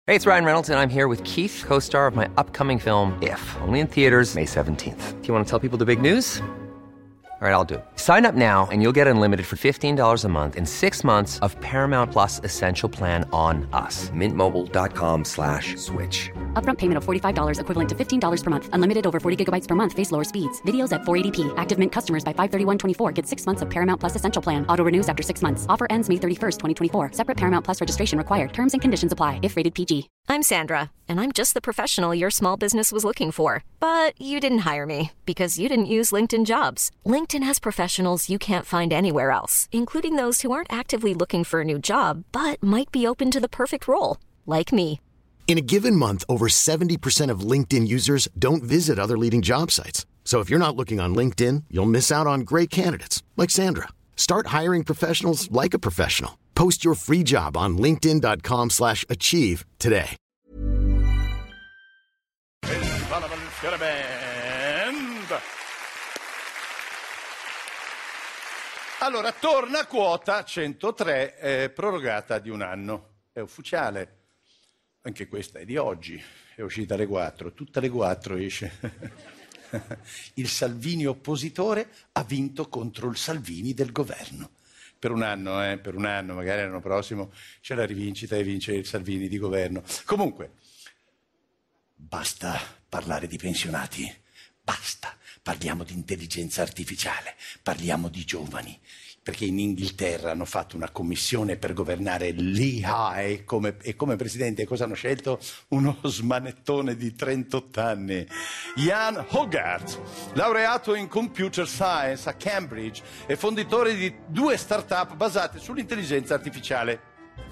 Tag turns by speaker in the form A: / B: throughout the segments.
A: Hey, it's Ryan Reynolds, and I'm here with Keith, co-star of my upcoming film, If, only in theaters May 17th. Do you want to tell people the big news? All right, I'll do it. Sign up now and you'll get unlimited for $15 a month and 6 months of Paramount Plus Essential Plan on us. MintMobile.com/switch.
B: Upfront payment of $45 equivalent to $15 per month. Unlimited over 40 gigabytes per month. Face lower speeds. Videos at 480p. Active Mint customers by 531.24 get 6 months of Paramount Plus Essential Plan. Auto renews after 6 months. Offer ends May 31st, 2024. Separate Paramount Plus registration required. Terms and conditions apply if rated PG.
C: I'm Sandra, and I'm just the professional your small business was looking for. But you didn't hire me because you didn't use LinkedIn Jobs. LinkedIn has professionals you can't find anywhere else, including those who aren't actively looking for a new job, but might be open to the perfect role, like me.
D: In a given month, over 70% of LinkedIn users don't visit other leading job sites. So if you're not looking on LinkedIn, you'll miss out on great candidates like Sandra. Start hiring professionals like a professional. Post your free job on linkedin.com/achieve today.
E: Allora, torna quota 103, prorogata di un anno. È ufficiale. Anche questa è di oggi, è uscita alle 4. Tutte alle 4 esce. Il Salvini oppositore ha vinto contro il Salvini del governo. Per un anno, magari l'anno prossimo c'è la rivincita e vince il Salvini di governo. Comunque, basta parlare di pensionati, basta. Parliamo di intelligenza artificiale, parliamo di giovani, perché in Inghilterra hanno fatto una commissione per governare l'AI e come presidente cosa hanno scelto? Uno smanettone di 38 anni, Ian Hogarth, laureato in computer science a Cambridge e fondatore di 2 start-up basate sull'intelligenza artificiale.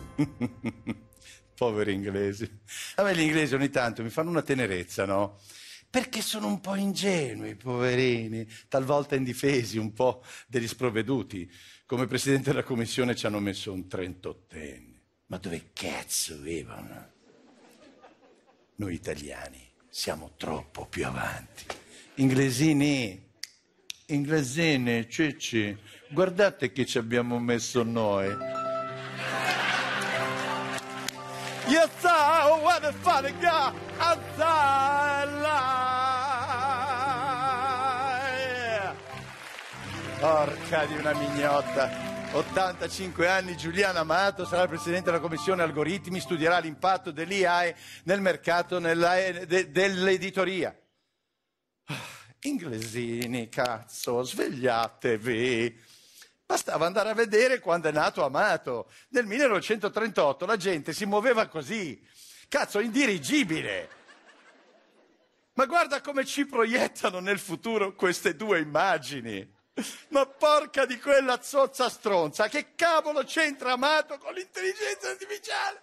E: Poveri inglesi. A me gli inglesi ogni tanto mi fanno una tenerezza, no? Perché sono un po' ingenui, poverini, talvolta indifesi, un po' degli sprovveduti. Come presidente della commissione ci hanno messo un 38enne. Ma dove cazzo vivono? Noi italiani siamo troppo più avanti. Inglesini, cicci, guardate che ci abbiamo messo noi. Yes, I what a funny guy, Porca di una mignotta. 85 anni, Giuliano Amato sarà il presidente della commissione algoritmi, studierà l'impatto dell'AI nel mercato dell'editoria. Inglesini, cazzo, svegliatevi. Bastava andare a vedere quando è nato Amato. Nel 1938 la gente si muoveva così. Cazzo, indirigibile. Ma guarda come ci proiettano nel futuro queste 2 immagini. Ma porca di quella zozza stronza, che cavolo c'entra Amato con l'intelligenza artificiale?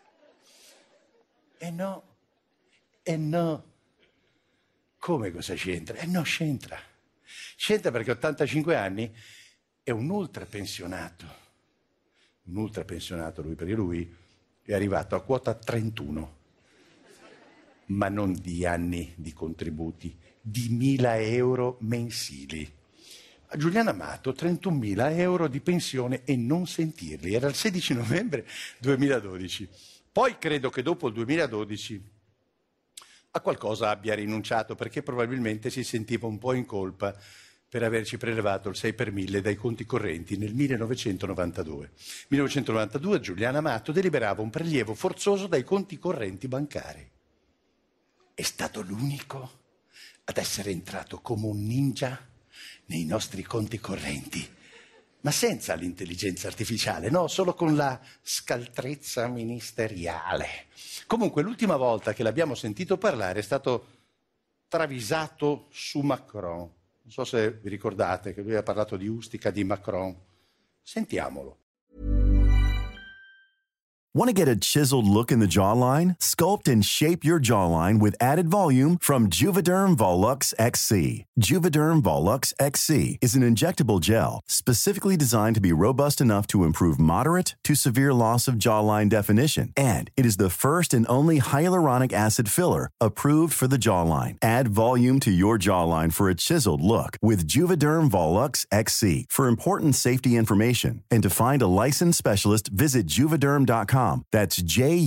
E: E no. Come cosa c'entra? No, c'entra. C'entra perché 85 anni è un ultrapensionato lui, perché lui è arrivato a quota 31, ma non di anni di contributi, di 1.000 euro mensili. A Giuliano Amato 31.000 euro di pensione e non sentirli, era il 16 novembre 2012. Poi credo che dopo il 2012 a qualcosa abbia rinunciato, perché probabilmente si sentiva un po' in colpa per averci prelevato il 6 per 1000 dai conti correnti nel 1992. Nel 1992 Giuliano Amato deliberava un prelievo forzoso dai conti correnti bancari. È stato l'unico ad essere entrato come un ninja nei nostri conti correnti, ma senza l'intelligenza artificiale, no, solo con la scaltrezza ministeriale. Comunque l'ultima volta che l'abbiamo sentito parlare è stato travisato su Macron. Non so se vi ricordate che lui ha parlato di Ustica di Macron. Sentiamolo.
F: Want to get a chiseled look in the jawline? Sculpt and shape your jawline with added volume from Juvederm Volux XC. Juvederm Volux XC is an injectable gel specifically designed to be robust enough to improve moderate to severe loss of jawline definition. And it is the first and only hyaluronic acid filler approved for the jawline. Add volume to your jawline for a chiseled look with Juvederm Volux XC. For important safety information and to find a licensed specialist, visit juvederm.com Juvederm.com. That's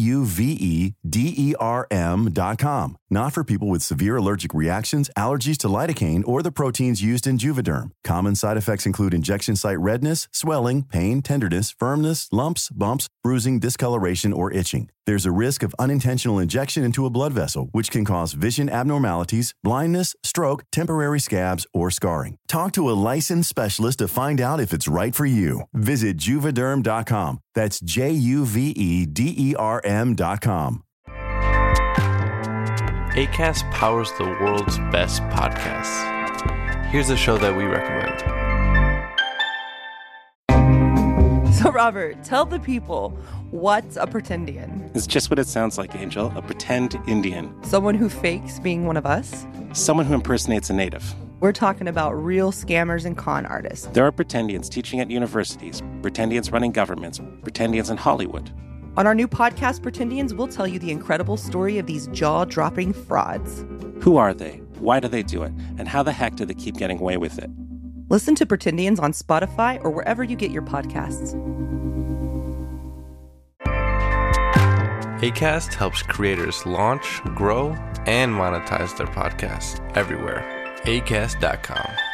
F: JUVEDERM.com. Not for people with severe allergic reactions, allergies to lidocaine, or the proteins used in Juvederm. Common side effects include injection site redness, swelling, pain, tenderness, firmness, lumps, bumps, bruising, discoloration, or itching. There's a risk of unintentional injection into a blood vessel, which can cause vision abnormalities, blindness, stroke, temporary scabs, or scarring. Talk to a licensed specialist to find out if it's right for you. Visit Juvederm.com. That's JUVEDERM.com.
G: Acast powers the world's best podcasts. Here's a show that we recommend.
H: So, Robert, tell the people, what's a pretendian?
I: It's just what it sounds like, Angel. A pretend Indian.
H: Someone who fakes being one of us?
I: Someone who impersonates a native.
H: We're talking about real scammers and con artists.
I: There are pretendians teaching at universities, pretendians running governments, pretendians in Hollywood.
H: On our new podcast, Pretendians, we'll tell you the incredible story of these jaw-dropping frauds.
I: Who are they? Why do they do it? And how the heck do they keep getting away with it?
H: Listen to Pretendians on Spotify or wherever you get your podcasts.
G: Acast helps creators launch, grow, and monetize their podcasts everywhere. Acast.com.